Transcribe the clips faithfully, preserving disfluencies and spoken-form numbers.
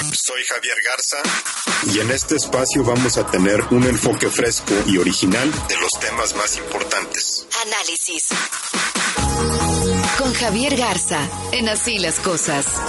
Soy Javier Garza y en este espacio vamos a tener un enfoque fresco y original de los temas más importantes. Análisis con Javier Garza en Así las Cosas.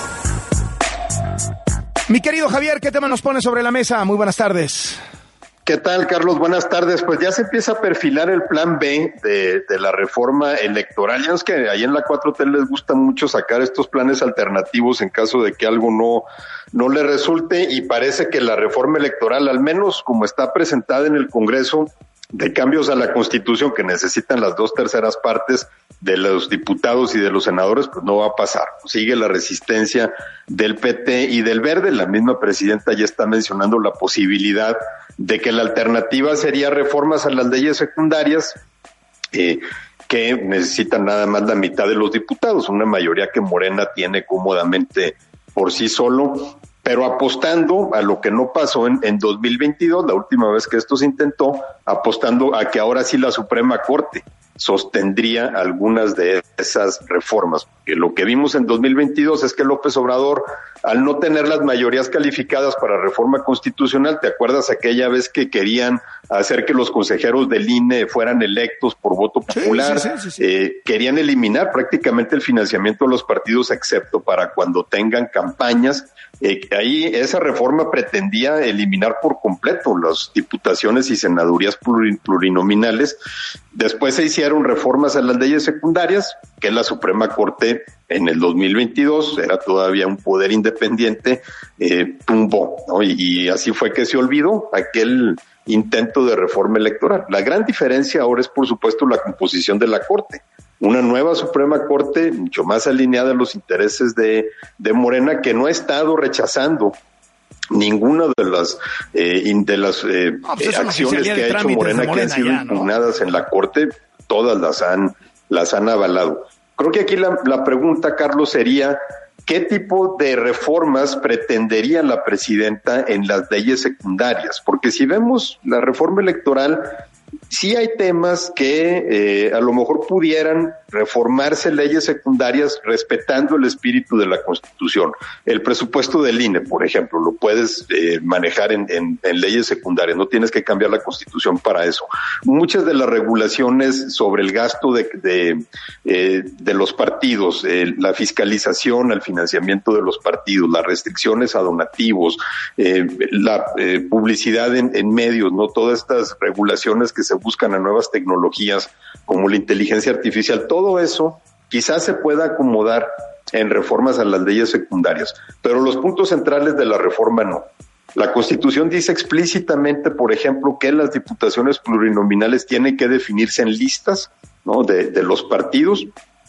Mi querido Javier, ¿qué tema nos pone sobre la mesa? Muy buenas tardes. ¿Qué tal, Carlos? Buenas tardes. Pues ya se empieza a perfilar el plan B de, de la reforma electoral. Ya es que ahí en la cuatro T les gusta mucho sacar estos planes alternativos en caso de que algo no, no le resulte, y parece que la reforma electoral, al menos como está presentada en el Congreso, de cambios a la Constitución que necesitan las dos terceras partes de los diputados y de los senadores, pues no va a pasar. Sigue la resistencia del P T y del Verde. La misma presidenta ya está mencionando la posibilidad de que la alternativa sería reformas a las leyes secundarias, eh, que necesitan nada más la mitad de los diputados, una mayoría que Morena tiene cómodamente por sí solo, pero apostando a lo que no pasó en, en dos mil veintidós, la última vez que esto se intentó, apostando a que ahora sí la Suprema Corte sostendría algunas de esas reformas. Que lo que vimos en dos mil veintidós es que López Obrador, al no tener las mayorías calificadas para reforma constitucional, ¿te acuerdas aquella vez que querían hacer que los consejeros del I N E fueran electos por voto popular? Sí, sí, sí, sí, sí. Eh, querían eliminar prácticamente el financiamiento de los partidos, excepto para cuando tengan campañas. Eh, ahí esa reforma pretendía eliminar por completo las diputaciones y senadurías plurinominales. Después se hicieron reformas a las leyes secundarias, que la Suprema Corte en el dos mil veintidós, era todavía un poder independiente, eh, tumbó, ¿no? Y, y así fue que se olvidó aquel intento de reforma electoral. La gran diferencia ahora es, por supuesto, la composición de la Corte. Una nueva Suprema Corte mucho más alineada a los intereses de, de Morena, que no ha estado rechazando ninguna de las eh, de las eh, no, pues eh, acciones que ha hecho Morena, Morena que han sido ya, impugnadas, ¿no?, en la Corte, todas las han las han avalado. Creo que aquí la, la pregunta, Carlos, sería ¿qué tipo de reformas pretendería la presidenta en las leyes secundarias? Porque si vemos la reforma electoral, sí hay temas que eh, a lo mejor pudieran reformarse leyes secundarias respetando el espíritu de la Constitución. El presupuesto del I N E, por ejemplo, lo puedes eh, manejar en, en, en leyes secundarias, no tienes que cambiar la Constitución para eso. Muchas de las regulaciones sobre el gasto de, de, eh, de los partidos, eh, la fiscalización al financiamiento de los partidos, las restricciones a donativos, eh, la eh, publicidad en, en medios, no todas estas regulaciones que se buscan a nuevas tecnologías como la inteligencia artificial, todo eso quizás se pueda acomodar en reformas a las leyes secundarias, pero los puntos centrales de la reforma no. La Constitución dice explícitamente, por ejemplo, que las diputaciones plurinominales tienen que definirse en listas, ¿no?, de, de los partidos,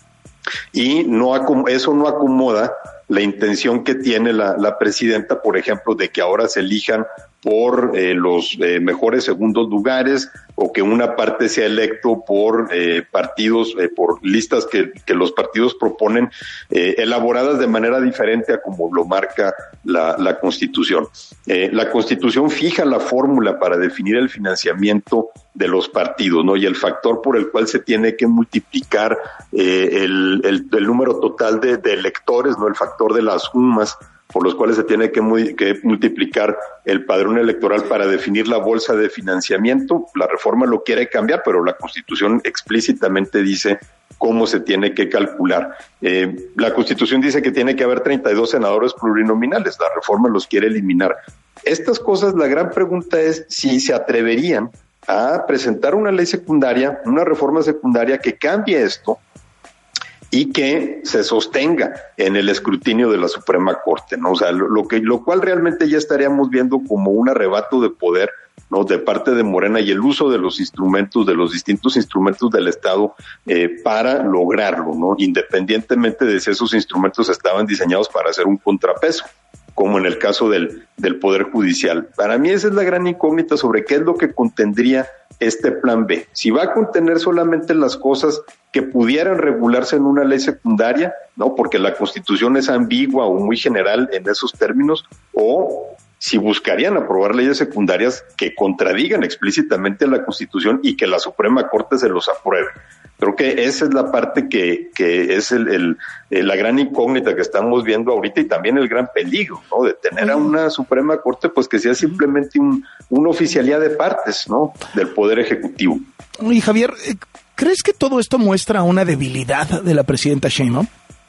y no eso no acomoda la intención que tiene la, la presidenta, por ejemplo, de que ahora se elijan por eh, los eh, mejores segundos lugares, o que una parte sea electo por eh, partidos, eh, por listas que, que los partidos proponen, eh, elaboradas de manera diferente a como lo marca la, la Constitución. Eh, la Constitución fija la fórmula para definir el financiamiento de los partidos, ¿no?, y el factor por el cual se tiene que multiplicar eh, el, el, el número total de, de electores, ¿no?, el factor de las sumas por los cuales se tiene que, muy, que multiplicar el padrón electoral para definir la bolsa de financiamiento. La reforma lo quiere cambiar, pero la Constitución explícitamente dice cómo se tiene que calcular. Eh, la Constitución dice que tiene que haber treinta y dos senadores plurinominales, la reforma los quiere eliminar. Estas cosas, la gran pregunta es si se atreverían a presentar una ley secundaria, una reforma secundaria que cambie esto y que se sostenga en el escrutinio de la Suprema Corte, ¿no? O sea, lo, lo que, lo cual realmente ya estaríamos viendo como un arrebato de poder, ¿no?, de parte de Morena, y el uso de los instrumentos, de los distintos instrumentos del Estado eh, para lograrlo, ¿no?, independientemente de si esos instrumentos estaban diseñados para hacer un contrapeso, como en el caso del, del Poder Judicial. Para mí esa es la gran incógnita sobre qué es lo que contendría este plan B. Si va a contener solamente las cosas que pudieran regularse en una ley secundaria, ¿no?, porque la Constitución es ambigua o muy general en esos términos, o si buscarían aprobar leyes secundarias que contradigan explícitamente la Constitución y que la Suprema Corte se los apruebe. Creo que esa es la parte que, que es el, el, el, la gran incógnita que estamos viendo ahorita y también el gran peligro, ¿no? De tener a una Suprema Corte pues que sea simplemente un, una oficialía de partes, ¿no? Del Poder Ejecutivo. Y Javier, ¿crees que todo esto muestra una debilidad de la presidenta Sheinbaum?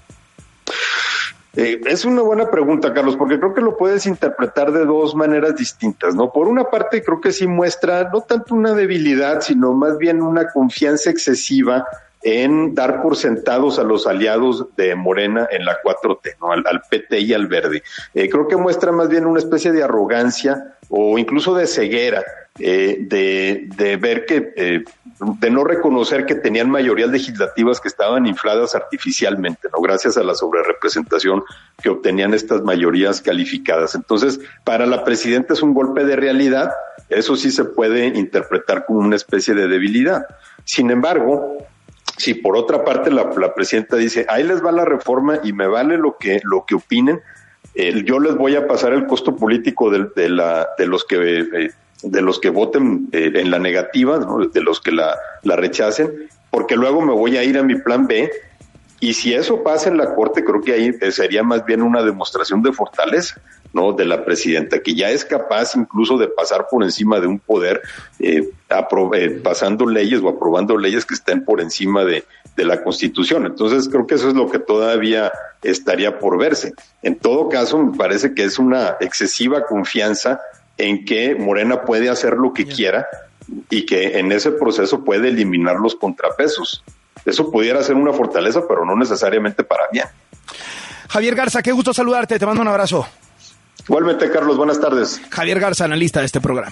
Eh, es una buena pregunta, Carlos, porque creo que lo puedes interpretar de dos maneras distintas, ¿no? Por una parte, creo que sí muestra no tanto una debilidad, sino más bien una confianza excesiva en dar por sentados a los aliados de Morena en la cuatro T, ¿no? Al, al P T y al Verde. Eh, creo que muestra más bien una especie de arrogancia o incluso de ceguera, eh, de, de ver que, eh, de no reconocer que tenían mayorías legislativas que estaban infladas artificialmente, ¿no? Gracias a la sobrerepresentación que obtenían estas mayorías calificadas. Entonces, para la presidenta es un golpe de realidad, eso sí se puede interpretar como una especie de debilidad. Sin embargo, si por otra parte la, la presidenta dice, ahí les va la reforma y me vale lo que, lo que opinen, eh, yo les voy a pasar el costo político de, de, la, de los que eh, de los que voten eh, en la negativa, ¿no? De los que la, la rechacen, porque luego me voy a ir a mi plan B, y si eso pasa en la Corte, creo que ahí sería más bien una demostración de fortaleza, ¿no? De la presidenta, que ya es capaz incluso de pasar por encima de un poder, eh, apro- eh, pasando leyes o aprobando leyes que estén por encima de, de la Constitución. Entonces creo que eso es lo que todavía estaría por verse. En todo caso, me parece que es una excesiva confianza en que Morena puede hacer lo que quiera y que en ese proceso puede eliminar los contrapesos. Eso pudiera ser una fortaleza, pero no necesariamente para bien. Javier Garza, qué gusto saludarte, te mando un abrazo. Igualmente, Carlos, buenas tardes. Javier Garza, analista de este programa.